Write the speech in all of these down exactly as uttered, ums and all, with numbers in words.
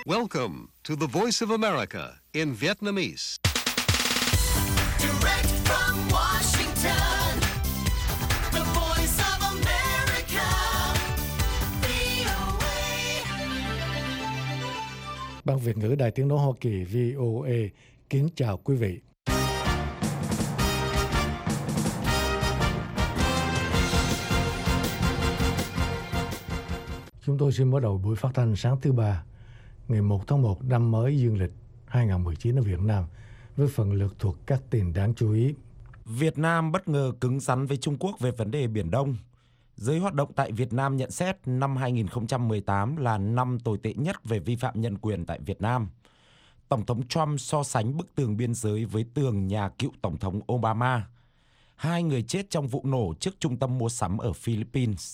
Welcome to the Voice of America in Vietnamese. Direct from Washington, the Voice of America, vê o a. Ban Việt ngữ Đài Tiếng nói Hoa Kỳ vê o a kính chào quý vị. Chúng tôi xin mở đầu buổi phát thanh sáng thứ ba, ngày một tháng một năm mới dương lịch hai không một chín ở Việt Nam với phần lược thuộc các tin đáng chú ý. Việt Nam bất ngờ cứng rắn với Trung Quốc về vấn đề Biển Đông. Giới hoạt động tại Việt Nam nhận xét năm hai không một tám là năm tồi tệ nhất về vi phạm nhân quyền tại Việt Nam. Tổng thống Trump so sánh bức tường biên giới với tường nhà cựu Tổng thống Obama. Hai người chết trong vụ nổ trước trung tâm mua sắm ở Philippines.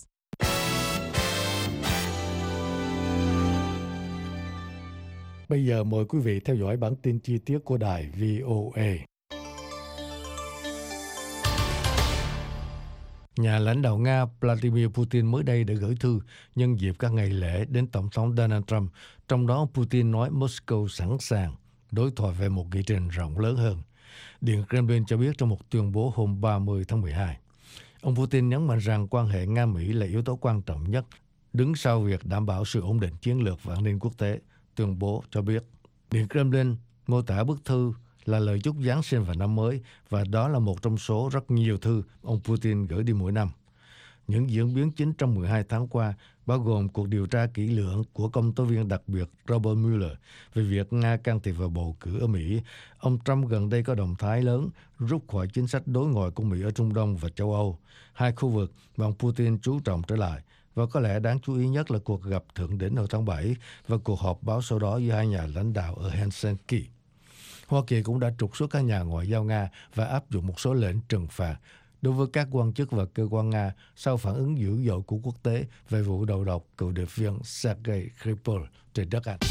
Bây giờ mời quý vị theo dõi bản tin chi tiết của đài vê o a. Nhà lãnh đạo Nga Vladimir Putin mới đây đã gửi thư nhân dịp các ngày lễ đến Tổng thống Donald Trump. Trong đó, Putin nói Moscow sẵn sàng đối thoại về một nghị trình rộng lớn hơn. Điện Kremlin cho biết trong một tuyên bố hôm ba mươi tháng mười hai. Ông Putin nhấn mạnh rằng quan hệ Nga-Mỹ là yếu tố quan trọng nhất, đứng sau việc đảm bảo sự ổn định chiến lược và an ninh quốc tế. Tuyên bố cho biết, Điện Kremlin mô tả bức thư là lời chúc Giáng sinh và năm mới, và đó là một trong số rất nhiều thư ông Putin gửi đi mỗi năm. Những diễn biến chính trong mười hai tháng qua bao gồm cuộc điều tra kỹ lưỡng của công tố viên đặc biệt Robert Mueller về việc Nga can thiệp vào bầu cử ở Mỹ. Ông Trump gần đây có động thái lớn rút khỏi chính sách đối ngoại của Mỹ ở Trung Đông và châu Âu, hai khu vực mà ông Putin chú trọng trở lại. Và có lẽ đáng chú ý nhất là cuộc gặp thượng đỉnh hồi tháng bảy và cuộc họp báo sau đó giữa hai nhà lãnh đạo ở Helsinki. Hoa Kỳ cũng đã trục xuất các nhà ngoại giao Nga và áp dụng một số lệnh trừng phạt đối với các quan chức và cơ quan Nga sau phản ứng dữ dội của quốc tế về vụ đầu độc cựu điệp viên Sergei Skripal trên đất Anh.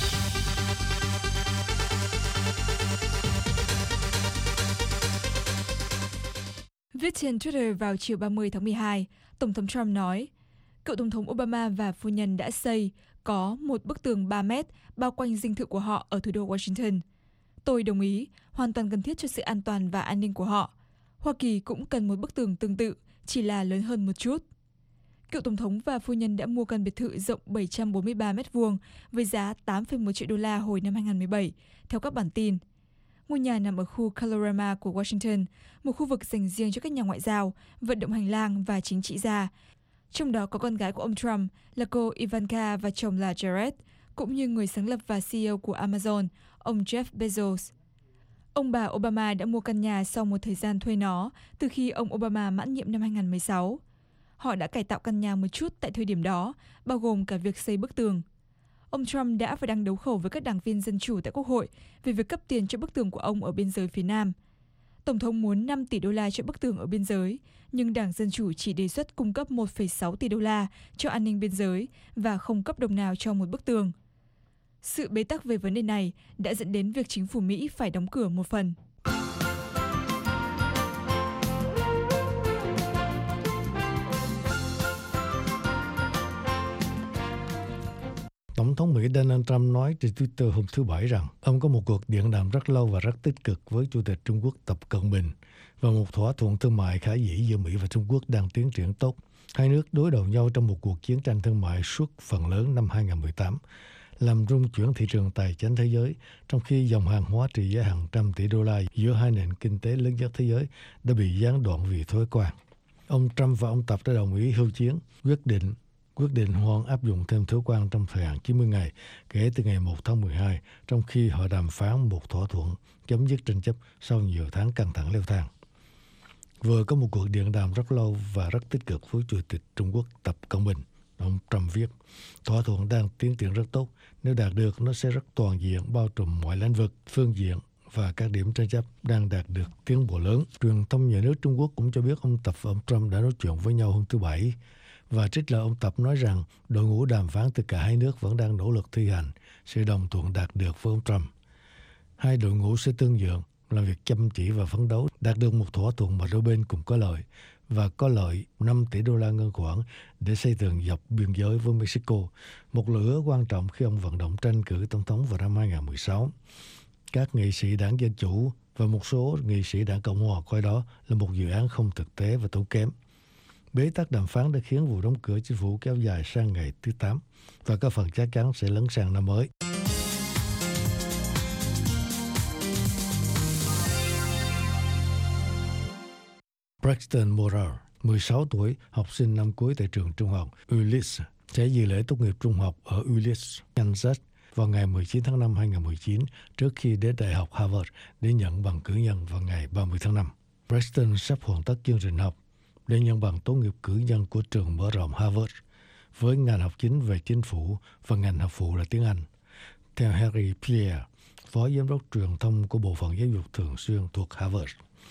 Viết trên Twitter vào chiều ba mươi tháng mười hai, Tổng thống Trump nói, cựu Tổng thống Obama và phu nhân đã xây có một bức tường ba mét bao quanh dinh thự của họ ở thủ đô Washington. Tôi đồng ý, hoàn toàn cần thiết cho sự an toàn và an ninh của họ. Hoa Kỳ cũng cần một bức tường tương tự, chỉ là lớn hơn một chút. Cựu Tổng thống và phu nhân đã mua căn biệt thự rộng bảy trăm bốn mươi ba mét vuông với giá tám phẩy một triệu đô la hồi năm hai không một bảy, theo các bản tin. Ngôi nhà nằm ở khu Colorama của Washington, một khu vực dành riêng cho các nhà ngoại giao, vận động hành lang và chính trị gia. Trong đó có con gái của ông Trump là cô Ivanka và chồng là Jared, cũng như người sáng lập và xê e ô của Amazon, ông Jeff Bezos. Ông bà Obama đã mua căn nhà sau một thời gian thuê nó từ khi ông Obama mãn nhiệm năm hai không một sáu. Họ đã cải tạo căn nhà một chút tại thời điểm đó, bao gồm cả việc xây bức tường. Ông Trump đã phải đăng đấu khẩu với các đảng viên Dân Chủ tại Quốc hội về việc cấp tiền cho bức tường của ông ở biên giới phía Nam. Tổng thống muốn năm tỷ đô la cho bức tường ở biên giới, nhưng Đảng Dân Chủ chỉ đề xuất cung cấp một phẩy sáu tỷ đô la cho an ninh biên giới và không cấp đồng nào cho một bức tường. Sự bế tắc về vấn đề này đã dẫn đến việc chính phủ Mỹ phải đóng cửa một phần. Tổng thống Mỹ Donald Trump nói trên Twitter hôm thứ Bảy rằng ông có một cuộc điện đàm rất lâu và rất tích cực với Chủ tịch Trung Quốc Tập Cận Bình và một thỏa thuận thương mại khả dĩ giữa Mỹ và Trung Quốc đang tiến triển tốt. Hai nước đối đầu nhau trong một cuộc chiến tranh thương mại suốt phần lớn năm hai không một tám, làm rung chuyển thị trường tài chính thế giới, trong khi dòng hàng hóa trị giá hàng trăm tỷ đô la giữa hai nền kinh tế lớn nhất thế giới đã bị gián đoạn vì thuế quan. Ông Trump và ông Tập đã đồng ý hưu chiến, quyết định quyết định hoãn áp dụng thêm thuế quan trong thời hạn chín mươi ngày kể từ ngày một tháng mười hai, trong khi họ đàm phán một thỏa thuận chấm dứt tranh chấp sau nhiều tháng căng thẳng leo thang. Vừa có một cuộc điện đàm rất lâu và rất tích cực với Chủ tịch Trung Quốc Tập Cận Bình, ông Trump viết, thỏa thuận đang tiến triển rất tốt. Nếu đạt được, nó sẽ rất toàn diện, bao trùm mọi lĩnh vực, phương diện và các điểm tranh chấp đang đạt được tiến bộ lớn. Truyền thông nhà nước Trung Quốc cũng cho biết ông Tập và ông Trump đã nói chuyện với nhau hôm thứ Bảy, và trích lời ông Tập nói rằng đội ngũ đàm phán từ cả hai nước vẫn đang nỗ lực thi hành sự đồng thuận đạt được với ông Trump. Hai đội ngũ sẽ tương nhượng, làm việc chăm chỉ và phấn đấu đạt được một thỏa thuận mà đôi bên cùng có lợi, và có lợi năm tỷ đô la ngân khoản để xây tường dọc biên giới với Mexico, một lựa ước quan trọng khi ông vận động tranh cử tổng thống vào năm hai không một sáu. Các nghị sĩ đảng Dân Chủ và một số nghị sĩ đảng Cộng Hòa coi đó là một dự án không thực tế và tốn kém. Bế tắc đàm phán đã khiến vụ đóng cửa chính phủ kéo dài sang ngày thứ tám và có phần chắc chắn sẽ lấn sang năm mới. Braxton Morrell, mười sáu tuổi, học sinh năm cuối tại trường trung học Ulysses, sẽ dự lễ tốt nghiệp trung học ở Ulysses, Kansas vào ngày mười chín tháng năm hai không một chín trước khi đến Đại học Harvard để nhận bằng cử nhân vào ngày ba mươi tháng năm. Braxton sắp hoàn tất chương trình học để nhận bằng tốt nghiệp cử nhân của trường mở rộng Harvard với ngành học chính về chính phủ và ngành học phụ là tiếng Anh. Theo Harry Pierre, phó giám đốc truyền thông của Bộ phận Giáo dục Thường xuyên thuộc Harvard,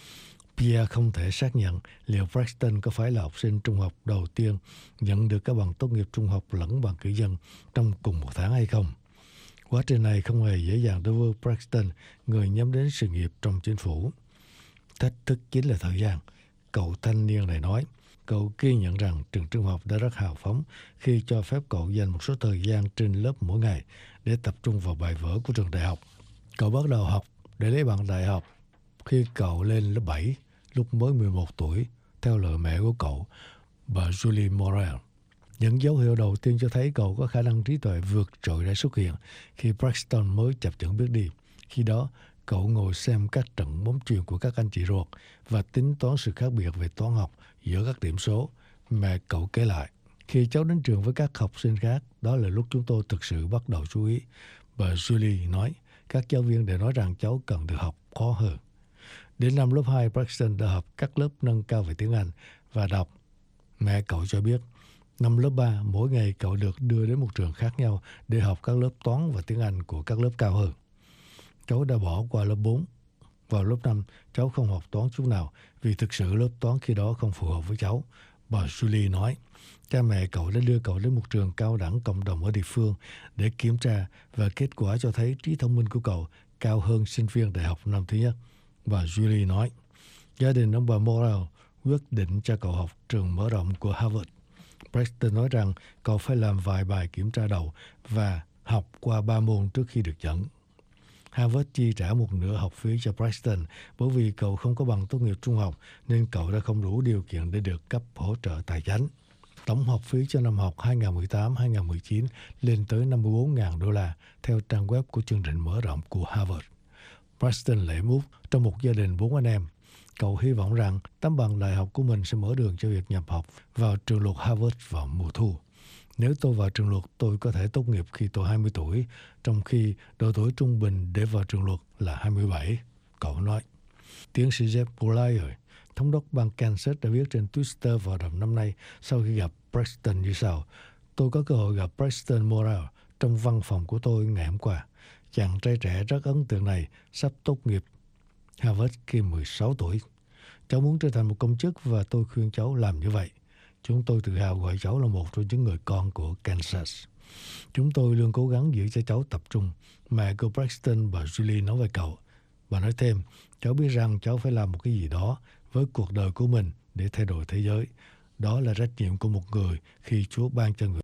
Pierre không thể xác nhận liệu Braxton có phải là học sinh trung học đầu tiên nhận được các bằng tốt nghiệp trung học lẫn bằng cử nhân trong cùng một tháng hay không. Quá trình này không hề dễ dàng đối với Braxton, người nhắm đến sự nghiệp trong chính phủ. Thách thức chính là thời gian, cậu thanh niên này nói. Cậu ghi nhận rằng trường trung học đã rất hào phóng khi cho phép cậu dành một số thời gian trên lớp mỗi ngày để tập trung vào bài vở của trường đại học. Cậu bắt đầu học để lấy bằng đại học khi cậu lên lớp bảy, lúc mới mười một tuổi, theo lời mẹ của cậu, bà Julie Morrell. Những dấu hiệu đầu tiên cho thấy cậu có khả năng trí tuệ vượt trội đã xuất hiện khi Braxton mới chập chững biết đi. Khi đó, cậu ngồi xem các trận bóng chuyền của các anh chị ruột và tính toán sự khác biệt về toán học giữa các điểm số. Mẹ cậu kể lại, khi cháu đến trường với các học sinh khác, đó là lúc chúng tôi thực sự bắt đầu chú ý. Bà Julie nói, các giáo viên đều nói rằng cháu cần được học khó hơn. Đến năm lớp hai, Braxton đã học các lớp nâng cao về tiếng Anh và đọc. Mẹ cậu cho biết, năm lớp ba, mỗi ngày cậu được đưa đến một trường khác nhau để học các lớp toán và tiếng Anh của các lớp cao hơn. Cháu đã bỏ qua lớp bốn. Vào lớp năm, cháu không học toán chút nào vì thực sự lớp toán khi đó không phù hợp với cháu. Bà Julie nói, cha mẹ cậu đã đưa cậu đến một trường cao đẳng cộng đồng ở địa phương để kiểm tra và kết quả cho thấy trí thông minh của cậu cao hơn sinh viên đại học năm thứ nhất. Bà Julie nói, gia đình ông bà Morrell quyết định cho cậu học trường mở rộng của Harvard. Braxton nói rằng cậu phải làm vài bài kiểm tra đầu và học qua ba môn trước khi được dẫn. Harvard chi trả một nửa học phí cho Braxton bởi vì cậu không có bằng tốt nghiệp trung học nên cậu đã không đủ điều kiện để được cấp hỗ trợ tài chính. Tổng học phí cho năm học hai không một tám hai không một chín lên tới năm mươi bốn nghìn đô la theo trang web của chương trình mở rộng của Harvard. Braxton lệ mút trong một gia đình bốn anh em. Cậu hy vọng rằng tấm bằng đại học của mình sẽ mở đường cho việc nhập học vào trường luật Harvard vào mùa thu. Nếu tôi vào trường luật, tôi có thể tốt nghiệp khi tôi hai mươi tuổi, trong khi độ tuổi trung bình để vào trường luật là hai mươi bảy, cậu nói. Tiến sĩ Jeff Bolier, thống đốc bang Kansas đã viết trên Twitter vào đầu năm nay sau khi gặp Braxton như sau. Tôi có cơ hội gặp Braxton Morrell trong văn phòng của tôi ngày hôm qua. Chàng trai trẻ rất ấn tượng này sắp tốt nghiệp Harvard khi mười sáu tuổi. Cháu muốn trở thành một công chức và tôi khuyên cháu làm như vậy. Chúng tôi tự hào gọi cháu là một trong những người con của Kansas. Chúng tôi luôn cố gắng giữ cho cháu tập trung. Mẹ của Braxton, bà Julie nói với cậu. Bà nói thêm, cháu biết rằng cháu phải làm một cái gì đó với cuộc đời của mình để thay đổi thế giới. Đó là trách nhiệm của một người khi Chúa ban cho người.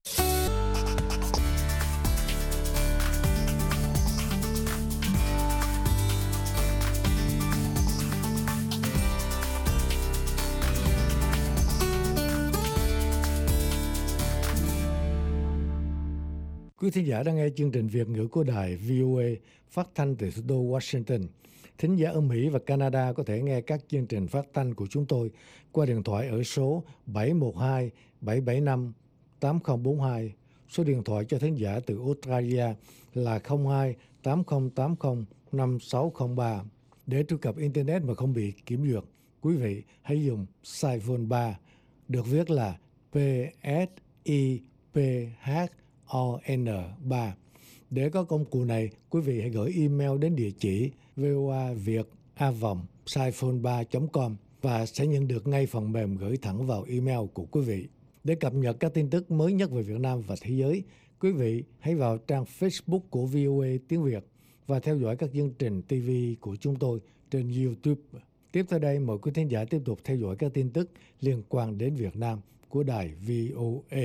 Quý thính giả đang nghe chương trình Việt ngữ của đài vê o a phát thanh từ thủ đô Washington. Thính giả ở Mỹ và Canada có thể nghe các chương trình phát thanh của chúng tôi qua điện thoại ở số bảy một hai bảy bảy năm tám không bốn hai. Số điện thoại cho thính giả từ Australia là không hai tám không tám không năm sáu không ba. Để truy cập Internet mà không bị kiểm duyệt, quý vị hãy dùng Siphon ba, được viết là P S I P H O N ba. Để có công cụ này, quý vị hãy gửi email đến địa chỉ voaviet a vòng siphon ba chấm com và sẽ nhận được ngay phần mềm gửi thẳng vào email của quý vị. Để cập nhật các tin tức mới nhất về Việt Nam và thế giới, quý vị hãy vào trang Facebook của vê o a tiếng Việt và theo dõi các chương trình ti vi của chúng tôi trên YouTube. Tiếp theo đây, mời quý thính giả tiếp tục theo dõi các tin tức liên quan đến Việt Nam của đài vê o a.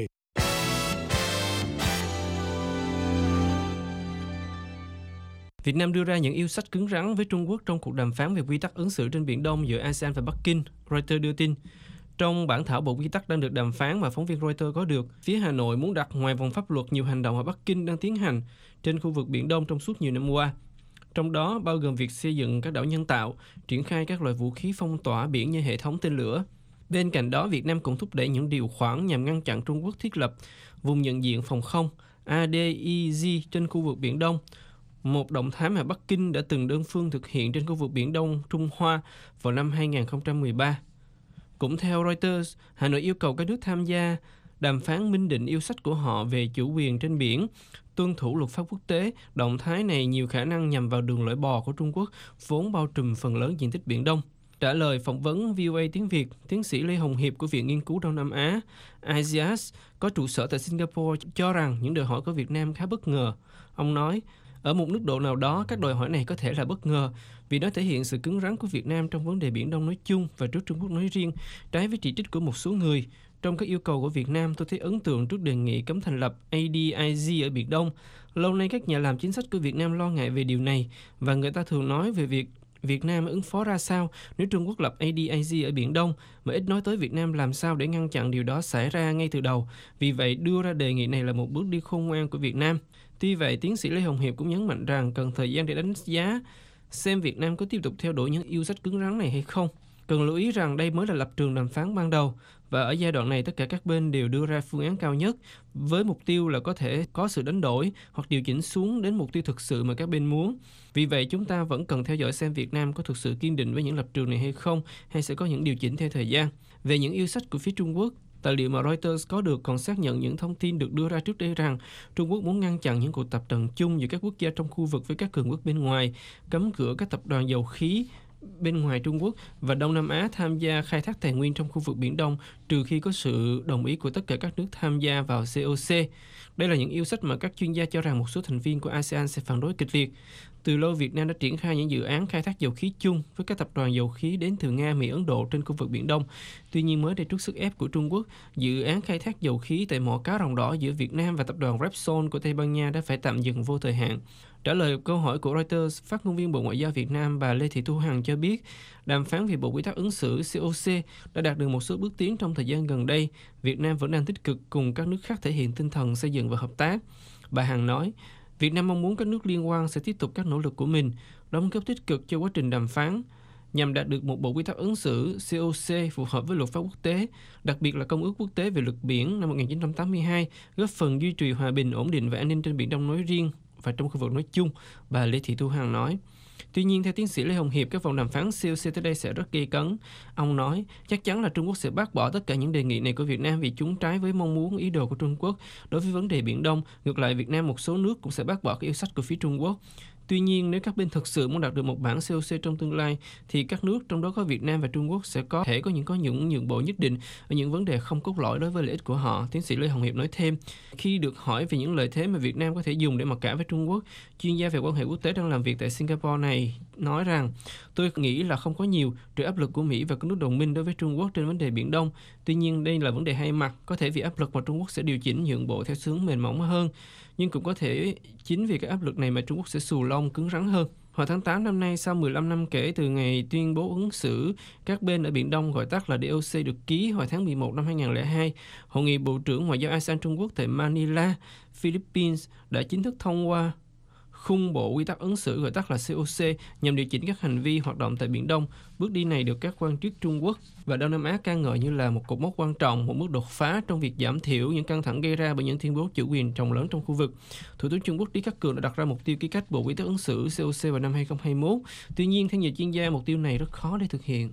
Việt Nam đưa ra những yêu sách cứng rắn với Trung Quốc trong cuộc đàm phán về quy tắc ứng xử trên Biển Đông giữa a sê an và Bắc Kinh, Reuters đưa tin. Trong bản thảo bộ quy tắc đang được đàm phán mà phóng viên Reuters có được, phía Hà Nội muốn đặt ngoài vòng pháp luật nhiều hành động mà Bắc Kinh đang tiến hành trên khu vực Biển Đông trong suốt nhiều năm qua. Trong đó bao gồm việc xây dựng các đảo nhân tạo, triển khai các loại vũ khí phong tỏa biển như hệ thống tên lửa. Bên cạnh đó, Việt Nam cũng thúc đẩy những điều khoản nhằm ngăn chặn Trung Quốc thiết lập vùng nhận diện phòng không a đê i giê trên khu vực Biển Đông, một động thái mà Bắc Kinh đã từng đơn phương thực hiện trên khu vực Biển Đông Trung Hoa vào năm hai không một ba. Cũng theo Reuters, Hà Nội yêu cầu các nước tham gia đàm phán minh định yêu sách của họ về chủ quyền trên biển, tuân thủ luật pháp quốc tế. Động thái này nhiều khả năng nhằm vào đường lưỡi bò của Trung Quốc, vốn bao trùm phần lớn diện tích Biển Đông. Trả lời phỏng vấn vê o a tiếng Việt, tiến sĩ Lê Hồng Hiệp của Viện Nghiên cứu Đông Nam Á i xê ét có trụ sở tại Singapore cho rằng những đòi hỏi của Việt Nam khá bất ngờ. Ông nói, ở một mức độ nào đó, các đòi hỏi này có thể là bất ngờ vì nó thể hiện sự cứng rắn của Việt Nam trong vấn đề Biển Đông nói chung và trước Trung Quốc nói riêng, trái với chỉ trích của một số người. Trong các yêu cầu của Việt Nam, tôi thấy ấn tượng trước đề nghị cấm thành lập a đê i giê ở Biển Đông. Lâu nay các nhà làm chính sách của Việt Nam lo ngại về điều này và người ta thường nói về việc Việt Nam ứng phó ra sao nếu Trung Quốc lập a đê i giê ở Biển Đông, mà ít nói tới Việt Nam làm sao để ngăn chặn điều đó xảy ra ngay từ đầu. Vì vậy, đưa ra đề nghị này là một bước đi khôn ngoan của Việt Nam. Tuy vậy, tiến sĩ Lê Hồng Hiệp cũng nhấn mạnh rằng cần thời gian để đánh giá xem Việt Nam có tiếp tục theo đuổi những yêu sách cứng rắn này hay không. Cần lưu ý rằng đây mới là lập trường đàm phán ban đầu và ở giai đoạn này tất cả các bên đều đưa ra phương án cao nhất với mục tiêu là có thể có sự đánh đổi hoặc điều chỉnh xuống đến mục tiêu thực sự mà các bên muốn. Vì vậy, chúng ta vẫn cần theo dõi xem Việt Nam có thực sự kiên định với những lập trường này hay không, hay sẽ có những điều chỉnh theo thời gian. Về những yêu sách của phía Trung Quốc, tài liệu mà Reuters có được còn xác nhận những thông tin được đưa ra trước đây rằng Trung Quốc muốn ngăn chặn những cuộc tập trận chung giữa các quốc gia trong khu vực với các cường quốc bên ngoài, cấm cửa các tập đoàn dầu khí bên ngoài Trung Quốc và Đông Nam Á tham gia khai thác tài nguyên trong khu vực Biển Đông trừ khi có sự đồng ý của tất cả các nước tham gia vào xê o xê. Đây là những yêu sách mà các chuyên gia cho rằng một số thành viên của a sê an sẽ phản đối kịch liệt. Từ lâu, Việt Nam đã triển khai những dự án khai thác dầu khí chung với các tập đoàn dầu khí đến từ Nga, Mỹ, Ấn Độ trên khu vực Biển Đông. Tuy nhiên, mới đây trước sức ép của Trung Quốc, dự án khai thác dầu khí tại mỏ cá Rồng Đỏ giữa Việt Nam và tập đoàn Repsol của Tây Ban Nha đã phải tạm dừng vô thời hạn. Trả lời câu hỏi của Reuters, phát ngôn viên Bộ Ngoại giao Việt Nam bà Lê Thị Thu Hằng cho biết, đàm phán về Bộ Quy tắc ứng xử xê o xê đã đạt được một số bước tiến trong thời gian gần đây. Việt Nam vẫn đang tích cực cùng các nước khác thể hiện tinh thần xây dựng và hợp tác. Bà Hằng nói, Việt Nam mong muốn các nước liên quan sẽ tiếp tục các nỗ lực của mình, đóng góp tích cực cho quá trình đàm phán, nhằm đạt được một bộ quy tắc ứng xử xê o xê phù hợp với luật pháp quốc tế, đặc biệt là Công ước Quốc tế về luật biển năm một nghìn chín trăm tám mươi hai, góp phần duy trì hòa bình, ổn định và an ninh trên Biển Đông nói riêng và trong khu vực nói chung, bà Lê Thị Thu Hằng nói. Tuy nhiên, theo tiến sĩ Lê Hồng Hiệp, các vòng đàm phán xê o xê tới đây sẽ rất gay cấn. Ông nói, chắc chắn là Trung Quốc sẽ bác bỏ tất cả những đề nghị này của Việt Nam vì chúng trái với mong muốn ý đồ của Trung Quốc đối với vấn đề Biển Đông. Ngược lại, Việt Nam một số nước cũng sẽ bác bỏ các yêu sách của phía Trung Quốc. Tuy nhiên, nếu các bên thực sự muốn đạt được một bản xê o xê trong tương lai, thì các nước, trong đó có Việt Nam và Trung Quốc, sẽ có thể có những có những nhượng bộ nhất định ở những vấn đề không cốt lõi đối với lợi ích của họ. Tiến sĩ Lê Hồng Hiệp nói thêm, khi được hỏi về những lợi thế mà Việt Nam có thể dùng để mặc cả với Trung Quốc, chuyên gia về quan hệ quốc tế đang làm việc tại Singapore này nói rằng, tôi nghĩ là không có nhiều trừ áp lực của Mỹ và các nước đồng minh đối với Trung Quốc trên vấn đề Biển Đông. Tuy nhiên, đây là vấn đề hai mặt, có thể vì áp lực mà Trung Quốc sẽ điều chỉnh nhượng bộ theo hướng mềm mỏng hơn, nhưng cũng có thể chính vì cái áp lực này mà Trung Quốc sẽ xù lông cứng rắn hơn. Hồi tháng tám năm nay, sau mười lăm năm kể từ ngày tuyên bố ứng xử các bên ở Biển Đông gọi tắt là đê o xê được ký hồi tháng mười một năm hai nghìn không trăm lẻ hai, Hội nghị Bộ trưởng Ngoại giao a sê an Trung Quốc tại Manila, Philippines đã chính thức thông qua khung bộ quy tắc ứng xử gọi tắt là xê o xê nhằm điều chỉnh các hành vi hoạt động tại Biển Đông. Bước đi này được các quan chức Trung Quốc và Đông Nam Á ca ngợi như là một cột mốc quan trọng, một bước đột phá trong việc giảm thiểu những căng thẳng gây ra bởi những tuyên bố chủ quyền rộng lớn trong khu vực. Thủ tướng Trung Quốc Lý Khắc Cường đã đặt ra mục tiêu ký kết bộ quy tắc ứng xử xê o xê vào năm hai không hai mốt. Tuy nhiên, theo nhiều chuyên gia, mục tiêu này rất khó để thực hiện.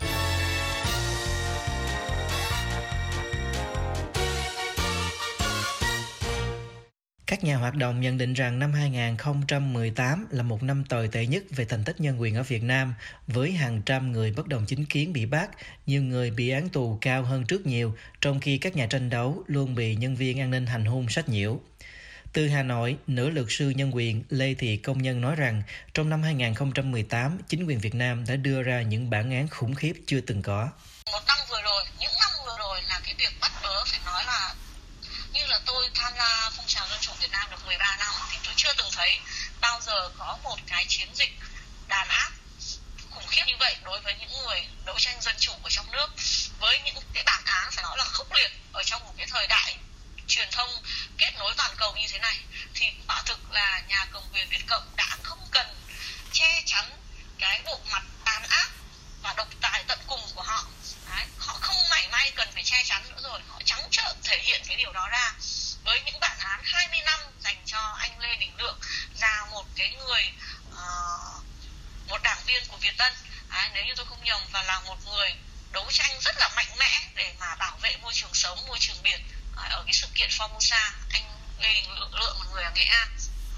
Các nhà hoạt động nhận định rằng năm hai không một tám là một năm tồi tệ nhất về thành tích nhân quyền ở Việt Nam, với hàng trăm người bất đồng chính kiến bị bắt, nhiều người bị án tù cao hơn trước nhiều, trong khi các nhà tranh đấu luôn bị nhân viên an ninh hành hung sách nhiễu. Từ Hà Nội, nữ luật sư nhân quyền Lê Thị Công Nhân nói rằng trong năm hai không một tám, chính quyền Việt Nam đã đưa ra những bản án khủng khiếp chưa từng có. Một năm vừa rồi, những năm vừa rồi là cái việc bắt bớ phải nói là như là tôi tham gia phong trào dân chủ Việt Nam được mười ba năm thì tôi chưa từng thấy bao giờ có một cái chiến dịch đàn áp khủng khiếp như vậy đối với những người đấu tranh dân chủ ở trong nước, với những cái bản án phải nói là khốc liệt ở trong một cái thời đại truyền thông kết nối toàn cầu như thế này, thì quả thực là nhà cầm quyền Việt Cộng đã không cần che chắn cái bộ mặt tàn ác và độc tài tận cùng của họ. Đấy, họ không mảy may cần phải che chắn nữa rồi, họ trắng trợn thể hiện cái điều đó ra với những bản án hai mươi năm dành cho anh Lê Đình Lượng, là một cái người uh, một đảng viên của Việt Tân, Đấy, nếu như tôi không nhầm, và là một người đấu tranh rất là mạnh mẽ để mà bảo vệ môi trường sống, môi trường biển ở cái sự kiện Formosa. Anh Lê Đình Lượng, Lượng một người ở Nghệ An.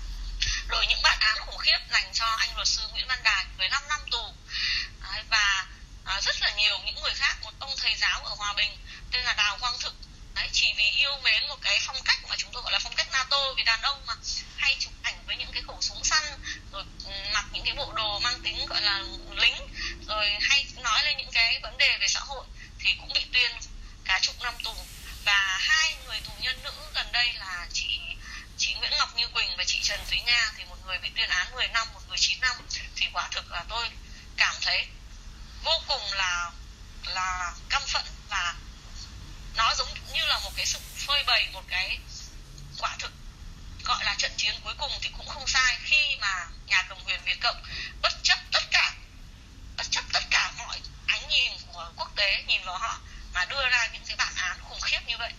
Rồi những bản án khủng khiếp dành cho anh luật sư Nguyễn Văn Đài mười lăm năm tù. Đấy, và à, rất là nhiều những người khác. Một ông thầy giáo ở Hòa Bình tên là Đào Quang Thực. Đấy, chỉ vì yêu mến một cái phong cách mà chúng tôi gọi là phong cách NATO, vì đàn ông mà hay chụp ảnh với những cái khẩu súng săn, rồi mặc những cái bộ đồ mang tính gọi là lính, rồi hay nói lên những cái vấn đề về xã hội, thì cũng bị tuyên cả chục năm tù. Và hai người tù nhân nữ gần đây là chị chị Nguyễn Ngọc Như Quỳnh và chị Trần Thúy Nga, thì một người bị tuyên án mười năm, một người chín năm. Thì quả thực là tôi cảm thấy vô cùng là là căm phẫn, và nó giống như là một cái sự phơi bày một cái quả thực gọi là trận chiến cuối cùng thì cũng không sai, khi mà nhà cầm quyền Việt Cộng bất chấp tất cả bất chấp tất cả mọi ánh nhìn của quốc tế nhìn vào họ mà đưa ra những cái bản án khủng khiếp như vậy.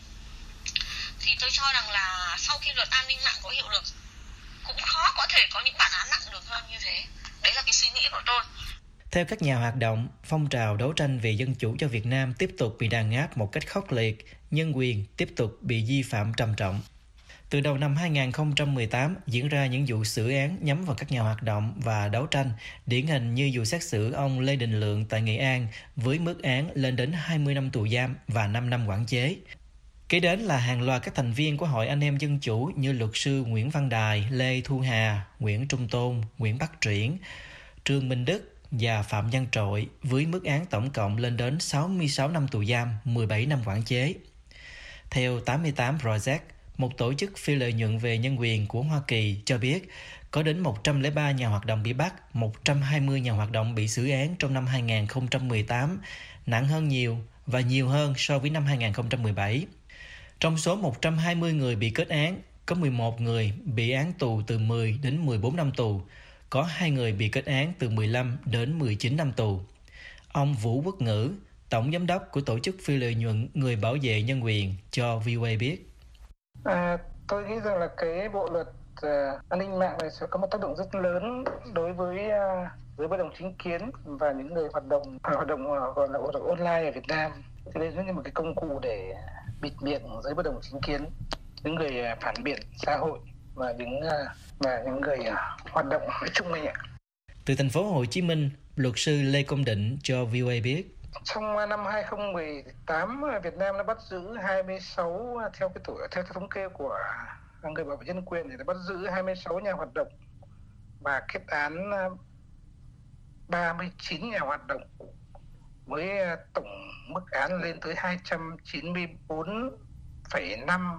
Thì tôi cho rằng là sau khi luật an ninh mạng có hiệu lực, cũng khó có thể có những bản án nặng được hơn như thế. Đấy là cái suy nghĩ của tôi. Theo các nhà hoạt động, phong trào đấu tranh vì dân chủ cho Việt Nam tiếp tục bị đàn áp một cách khốc liệt, nhân quyền tiếp tục bị vi phạm trầm trọng. Từ đầu năm hai không một tám, diễn ra những vụ xử án nhắm vào các nhà hoạt động và đấu tranh, điển hình như vụ xét xử ông Lê Đình Lượng tại Nghệ An với mức án lên đến hai mươi năm tù giam và năm năm quản chế. Kế đến là hàng loạt các thành viên của Hội Anh em Dân Chủ như luật sư Nguyễn Văn Đài, Lê Thu Hà, Nguyễn Trung Tôn, Nguyễn Bắc Triển, Trương Minh Đức và Phạm Văn Trội với mức án tổng cộng lên đến sáu mươi sáu năm tù giam, mười bảy năm quản chế. Theo tám mươi tám Project, một tổ chức phi lợi nhuận về nhân quyền của Hoa Kỳ cho biết có đến một trăm lẻ ba nhà hoạt động bị bắt, một trăm hai mươi nhà hoạt động bị xử án trong năm hai không một tám, nặng hơn nhiều và nhiều hơn so với năm hai không một bảy. Trong số một trăm hai mươi người bị kết án, có mười một người bị án tù từ mười đến mười bốn năm tù, có hai người bị kết án từ mười lăm đến mười chín năm tù. Ông Vũ Quốc Ngữ, Tổng Giám đốc của tổ chức phi lợi nhuận Người Bảo vệ Nhân quyền cho vê o a biết. À, tôi nghĩ rằng là cái bộ luật uh, an ninh mạng này sẽ có một tác động rất lớn đối với uh, giới bất đồng chính kiến và những người hoạt động hoạt động uh, gọi là hoạt động online ở Việt Nam. Thế nên nó như một cái công cụ để bịt miệng giới bất đồng chính kiến, những người uh, phản biện xã hội và những uh, và những người uh, hoạt động nói chung này. Từ thành phố Hồ Chí Minh, luật sư Lê Công Định cho vê o a biết. Trong năm hai không một tám, Việt Nam đã bắt giữ hai mươi sáu, theo cái tuổi theo cái thống kê của người bảo vệ nhân quyền, thì đã bắt giữ hai mươi sáu nhà hoạt động và kết án ba mươi chín nhà hoạt động với tổng mức án lên tới hai trăm chín mươi tư phẩy năm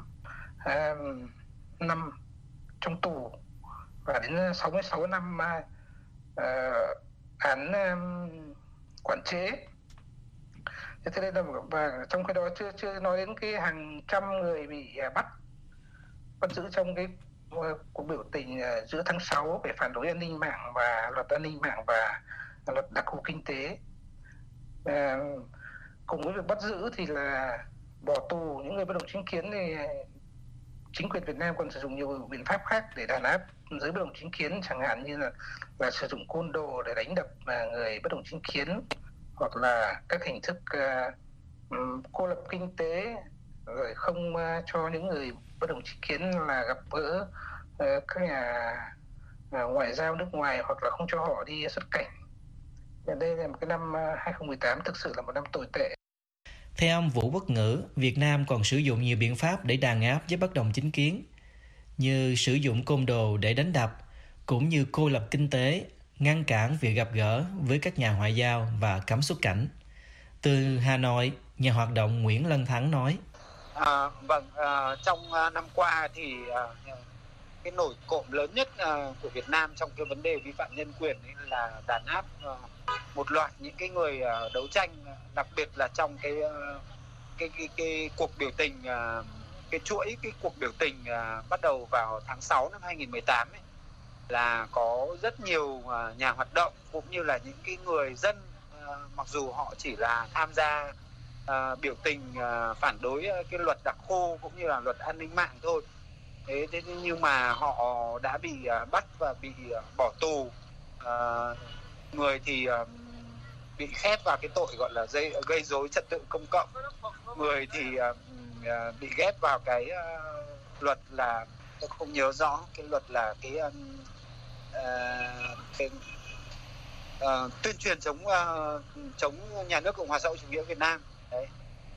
năm trong tù và đến sáu mươi sáu năm uh, án um, quản chế. Thế nên là và trong cái đó chưa chưa nói đến cái hàng trăm người bị bắt bắt giữ trong cái cuộc biểu tình giữa tháng sáu về phản đối an ninh mạng và luật an ninh mạng và luật đặc khu kinh tế. À, cùng với việc bắt giữ thì là bỏ tù những người bất đồng chính kiến, thì chính quyền Việt Nam còn sử dụng nhiều biện pháp khác để đàn áp giới bất đồng chính kiến, chẳng hạn như là, là sử dụng côn đồ để đánh đập người bất đồng chính kiến, hoặc là các hình thức uh, um, cô lập kinh tế, rồi không uh, cho những người bất đồng chính kiến là gặp gỡ uh, các nhà uh, ngoại giao nước ngoài, hoặc là không cho họ đi xuất cảnh. Và đây là một cái năm uh, hai không một tám thực sự là một năm tồi tệ. Theo ông Vũ Quốc Ngữ, Việt Nam còn sử dụng nhiều biện pháp để đàn áp với bất đồng chính kiến. như sử dụng côn đồ để đánh đập, cũng như cô lập kinh tế, ngăn cản việc gặp gỡ với các nhà ngoại giao và cấm xuất cảnh. Từ Hà Nội, nhà hoạt động Nguyễn Lân Thắng nói: À, vâng, à, trong à, năm qua thì à, cái nổi cộm lớn nhất à, của Việt Nam trong cái vấn đề vi phạm nhân quyền ấy là đàn áp à, một loạt những cái người à, đấu tranh, đặc biệt là trong cái à, cái, cái cái cuộc biểu tình, à, cái chuỗi cái cuộc biểu tình à, bắt đầu vào tháng sáu năm hai nghìn không trăm mười tám ấy, là có rất nhiều à, nhà hoạt động cũng như là những cái người dân, à, mặc dù họ chỉ là tham gia à, biểu tình à, phản đối cái luật đặc khu cũng như là luật an ninh mạng thôi. Thế, thế nhưng mà họ đã bị uh, bắt và bị uh, bỏ tù. Uh, người thì uh, bị khép vào cái tội gọi là gây, gây rối trật tự công cộng. Người thì uh, uh, bị ghép vào cái uh, luật là tôi không nhớ rõ cái luật là cái, uh, uh, cái uh, tuyên truyền chống uh, chống nhà nước Cộng hòa xã hội chủ nghĩa Việt Nam. Đấy.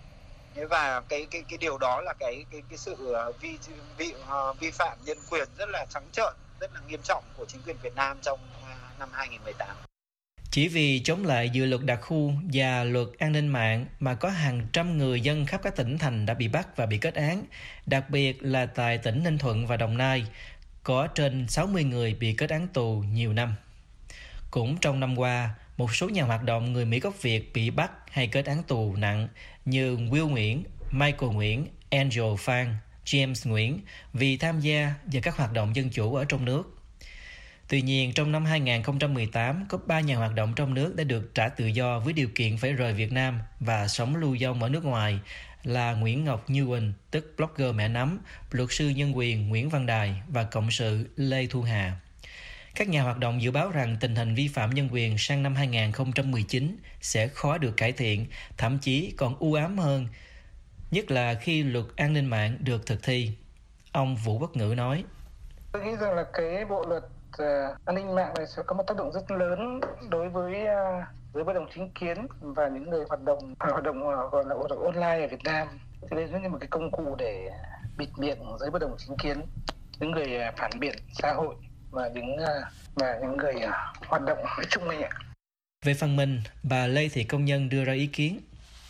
Và cái cái cái điều đó là cái cái cái sự uh, vi vi uh, vi phạm nhân quyền rất là trắng trợn, rất là nghiêm trọng của chính quyền Việt Nam trong uh, năm hai nghìn không trăm mười tám. Chỉ vì chống lại dự luật đặc khu và luật an ninh mạng mà có hàng trăm người dân khắp các tỉnh thành đã bị bắt và bị kết án, đặc biệt là tại tỉnh Ninh Thuận và Đồng Nai, có trên sáu mươi người bị kết án tù nhiều năm. Cũng trong năm qua, một số nhà hoạt động người Mỹ gốc Việt bị bắt hay kết án tù nặng như Will Nguyễn, Michael Nguyễn, Angel Phan, James Nguyễn vì tham gia vào các hoạt động dân chủ ở trong nước. Tuy nhiên, trong năm hai nghìn không trăm mười tám, có ba nhà hoạt động trong nước đã được trả tự do với điều kiện phải rời Việt Nam và sống lưu vong ở nước ngoài là Nguyễn Ngọc Như Quỳnh, tức blogger Mẹ Nắm, luật sư nhân quyền Nguyễn Văn Đài và cộng sự Lê Thu Hà. Các nhà hoạt động dự báo rằng tình hình vi phạm nhân quyền sang năm hai nghìn không trăm mười chín sẽ khó được cải thiện, thậm chí còn u ám hơn, nhất là khi luật an ninh mạng được thực thi. Ông Vũ Bất Ngữ nói: Tôi nghĩ rằng là cái bộ luật uh, an ninh mạng này sẽ có một tác động rất lớn đối với uh, giới bất đồng chính kiến và những người hoạt động hoạt động uh, gọi là hoạt động online ở Việt Nam. Thế nên nó như một cái công cụ để bịt miệng giới bất đồng chính kiến, những người uh, phản biện xã hội và những uh, và những người uh, hoạt động nói chung này ạ. Về phần mình, bà Lê Thị Công Nhân đưa ra ý kiến: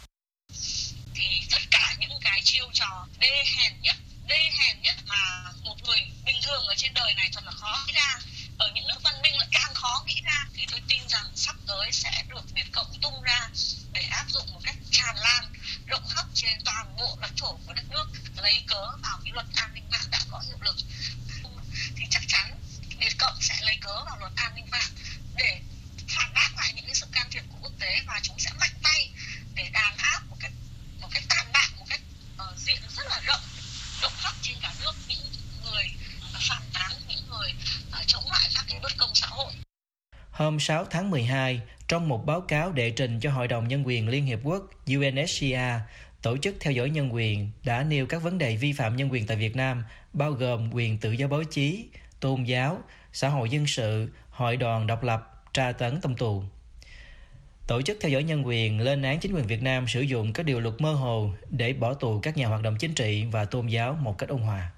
Thì tất cả những cái chiêu trò đê hèn nhất, đê hèn nhất mà một người bình thường ở trên đời này thật là khó nghĩ ra, ở những nước văn minh lại càng khó nghĩ ra, thì tôi tin rằng sắp tới sẽ được Việt Cộng tung ra để áp dụng một cách tràn lan, rộng khắp trên toàn bộ lãnh thổ của đất nước, lấy cớ vào cái luật an ninh mạng đã có hiệu lực. Thì chắc chắn Việt Cộng sẽ lấy cớ vào luật an ninh mạng để phản bác lại những cái sự can thiệp của quốc tế, và chúng sẽ mạnh tay để đàn áp một cách một cách tàn bạo, một cách uh, diện rất là rộng rộng khắp trên cả nước những người phản kháng, những người uh, chống lại các cái bất công xã hội. Hôm sáu tháng mười hai, trong một báo cáo đệ trình cho Hội đồng Nhân quyền Liên Hiệp Quốc U N S C R, Tổ chức theo dõi nhân quyền đã nêu các vấn đề vi phạm nhân quyền tại Việt Nam, bao gồm quyền tự do báo chí, tôn giáo, xã hội dân sự, hội đoàn độc lập, tra tấn tông tù. Tổ chức theo dõi nhân quyền lên án chính quyền Việt Nam sử dụng các điều luật mơ hồ để bỏ tù các nhà hoạt động chính trị và tôn giáo một cách ôn hòa.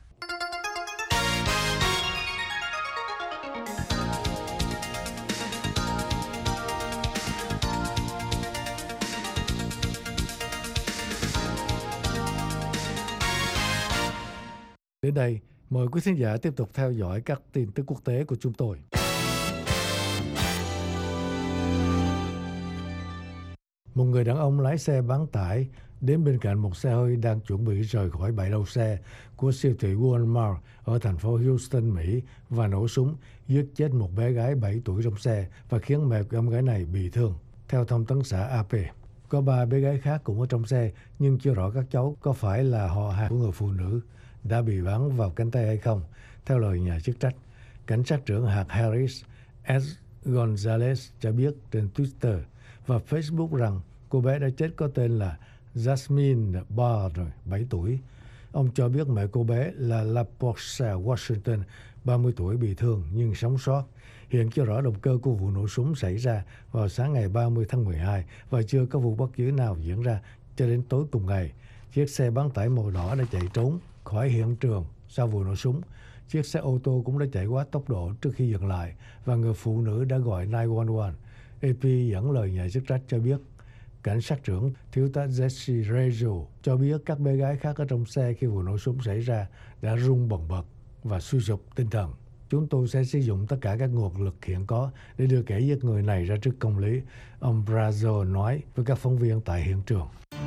Đến đây, mời quý khán giả tiếp tục theo dõi các tin tức quốc tế của chúng tôi. Một người đàn ông lái xe bán tải đến bên cạnh một xe hơi đang chuẩn bị rời khỏi bãi đậu xe của siêu thị Walmart ở thành phố Houston, Mỹ và nổ súng, giết chết một bé gái bảy tuổi trong xe và khiến mẹ của em gái này bị thương. Theo thông tấn xã A P, có ba bé gái khác cũng ở trong xe, nhưng chưa rõ các cháu có phải là họ hàng của người phụ nữ đã bị bắn vào cánh tay hay không, theo lời nhà chức trách. Cảnh sát trưởng hạt Harris S. Gonzalez cho biết trên Twitter và Facebook rằng cô bé đã chết có tên là Jasmine Bard, bảy tuổi. Ông cho biết mẹ cô bé là LaPortia Washington, ba mươi tuổi, bị thương nhưng sống sót. Hiện chưa rõ động cơ của vụ nổ súng xảy ra vào sáng ngày ba mươi tháng mười hai và chưa có vụ bắt giữ nào diễn ra cho đến tối cùng ngày. Chiếc xe bán tải màu đỏ đã chạy trốn khỏi hiện trường sau vụ nổ súng. Chiếc xe ô tô cũng đã chạy quá tốc độ trước khi dừng lại và người phụ nữ đã gọi chín một một. a pê dẫn lời nhà chức trách cho biết, cảnh sát trưởng thiếu tá Jesse Reggio cho biết các bé gái khác ở trong xe khi vụ nổ súng xảy ra đã run bần bật và suy sụp tinh thần. Chúng tôi sẽ sử dụng tất cả các nguồn lực hiện có để đưa kẻ giết người này ra trước công lý, ông Brazzo nói với các phóng viên tại hiện trường.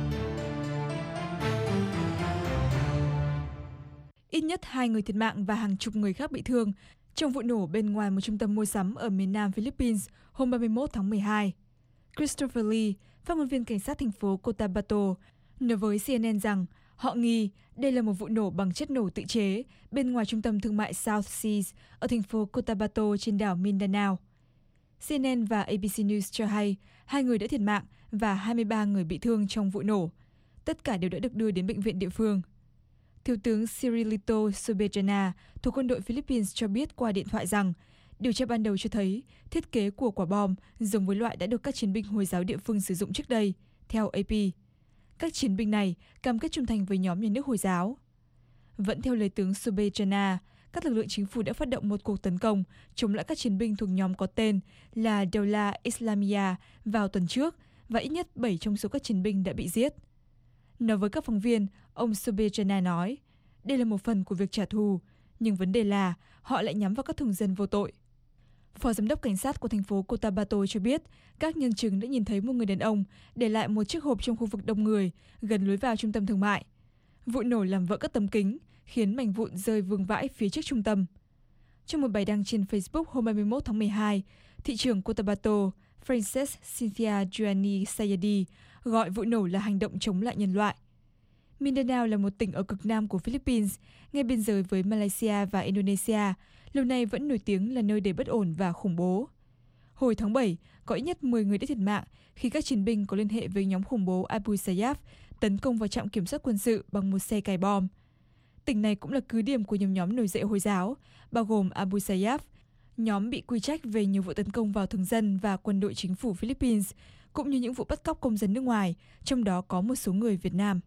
Ít nhất hai người thiệt mạng và hàng chục người khác bị thương trong vụ nổ bên ngoài một trung tâm mua sắm ở miền nam Philippines hôm ba mươi mốt tháng mười hai. Christopher Lee, phát ngôn viên cảnh sát thành phố Cotabato, nói với xê en en rằng họ nghi đây là một vụ nổ bằng chất nổ tự chế bên ngoài trung tâm thương mại South Seas ở thành phố Cotabato trên đảo Mindanao. xê en en và a bê xê News cho hay hai người đã thiệt mạng và hai mươi ba người bị thương trong vụ nổ. Tất cả đều đã được đưa đến bệnh viện địa phương. Thiếu tướng Cirilito Sobejana thuộc quân đội Philippines cho biết qua điện thoại rằng điều tra ban đầu cho thấy thiết kế của quả bom giống với loại đã được các chiến binh Hồi giáo địa phương sử dụng trước đây, theo a pê. Các chiến binh này cam kết trung thành với nhóm nhà nước Hồi giáo. Vẫn theo lời tướng Sobejana, các lực lượng chính phủ đã phát động một cuộc tấn công chống lại các chiến binh thuộc nhóm có tên là Daula Islamia vào tuần trước và ít nhất bảy trong số các chiến binh đã bị giết. Nói với các phóng viên, ông Sobejana nói, đây là một phần của việc trả thù, nhưng vấn đề là họ lại nhắm vào các thường dân vô tội. Phó giám đốc cảnh sát của thành phố Cotabato cho biết các nhân chứng đã nhìn thấy một người đàn ông để lại một chiếc hộp trong khu vực đông người gần lối vào trung tâm thương mại. Vụ nổ làm vỡ các tấm kính, khiến mảnh vụn rơi vương vãi phía trước trung tâm. Trong một bài đăng trên Facebook hôm ba mươi mốt tháng mười hai, thị trưởng Cotabato Frances Cynthia Gianni Sayadi gọi vụ nổ là hành động chống lại nhân loại. Mindanao là một tỉnh ở cực nam của Philippines, ngay biên giới với Malaysia và Indonesia, lâu nay vẫn nổi tiếng là nơi đầy bất ổn và khủng bố. Hồi tháng bảy, có ít nhất mười người đã thiệt mạng khi các chiến binh có liên hệ với nhóm khủng bố Abu Sayyaf tấn công vào trạm kiểm soát quân sự bằng một xe cày bom. Tỉnh này cũng là cứ điểm của nhiều nhóm nổi dậy Hồi giáo, bao gồm Abu Sayyaf, nhóm bị quy trách về nhiều vụ tấn công vào thường dân và quân đội chính phủ Philippines, cũng như những vụ bắt cóc công dân nước ngoài, trong đó có một số người Việt Nam.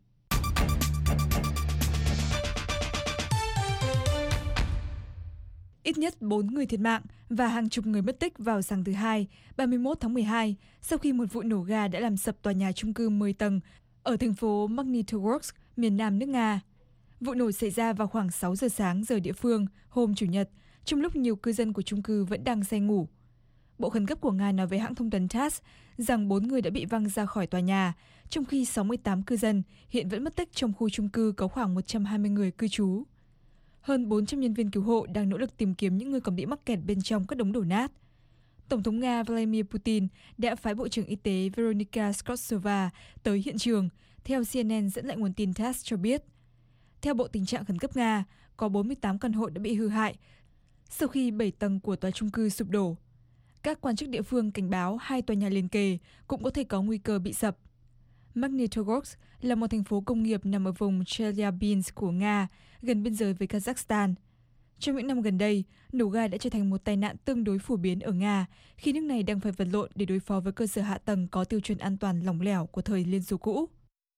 Ít nhất bốn người thiệt mạng và hàng chục người mất tích vào sáng thứ Hai, ba mươi mốt tháng mười hai, sau khi một vụ nổ ga đã làm sập tòa nhà chung cư mười tầng ở thành phố Magnitogorsk, miền nam nước Nga. Vụ nổ xảy ra vào khoảng sáu giờ sáng giờ địa phương hôm Chủ nhật, trong lúc nhiều cư dân của chung cư vẫn đang say ngủ. Bộ khẩn cấp của Nga nói với hãng thông tấn tát ét rằng bốn người đã bị văng ra khỏi tòa nhà, trong khi sáu mươi tám cư dân hiện vẫn mất tích trong khu chung cư có khoảng một trăm hai mươi người cư trú. Hơn bốn trăm nhân viên cứu hộ đang nỗ lực tìm kiếm những người còn bị mắc kẹt bên trong các đống đổ nát. Tổng thống Nga Vladimir Putin đã phái Bộ trưởng Y tế Veronika Skrotsova tới hiện trường, theo xê en en dẫn lại nguồn tin tát ét cho biết. Theo Bộ Tình trạng Khẩn cấp Nga, có bốn mươi tám căn hộ đã bị hư hại sau khi bảy tầng của tòa chung cư sụp đổ. Các quan chức địa phương cảnh báo hai tòa nhà liền kề cũng có thể có nguy cơ bị sập. Magnitogorsk là một thành phố công nghiệp nằm ở vùng Chelyabinsk của Nga, gần biên giới với Kazakhstan. Trong những năm gần đây, nổ ga đã trở thành một tai nạn tương đối phổ biến ở Nga, khi nước này đang phải vật lộn để đối phó với cơ sở hạ tầng có tiêu chuẩn an toàn lỏng lẻo của thời Liên Xô cũ.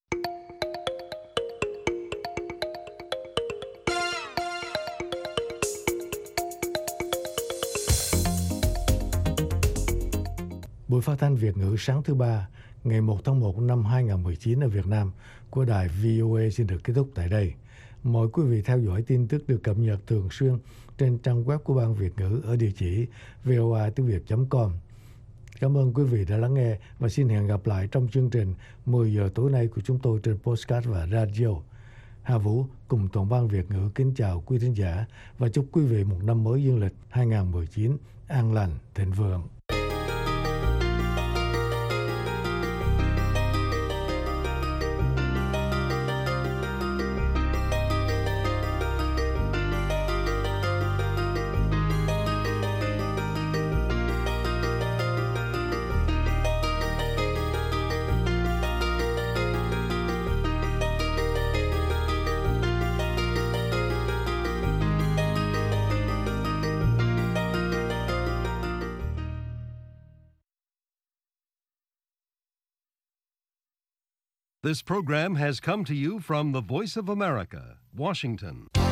Buổi phát thanh Việt ngữ sáng thứ Ba, ngày một tháng một năm hai nghìn không trăm mười chín ở Việt Nam của đài vê o a xin được kết thúc tại đây. Mời quý vị theo dõi tin tức được cập nhật thường xuyên trên trang web của Ban Việt ngữ ở địa chỉ v o a tiếng việt chấm com. Cảm ơn quý vị đã lắng nghe và xin hẹn gặp lại trong chương trình mười giờ tối nay của chúng tôi trên podcast và radio. Hà Vũ cùng toàn ban Việt ngữ kính chào quý thính giả và chúc quý vị một năm mới dương lịch hai nghìn không trăm mười chín an lành, thịnh vượng. This program has come to you from the Voice of America, Washington.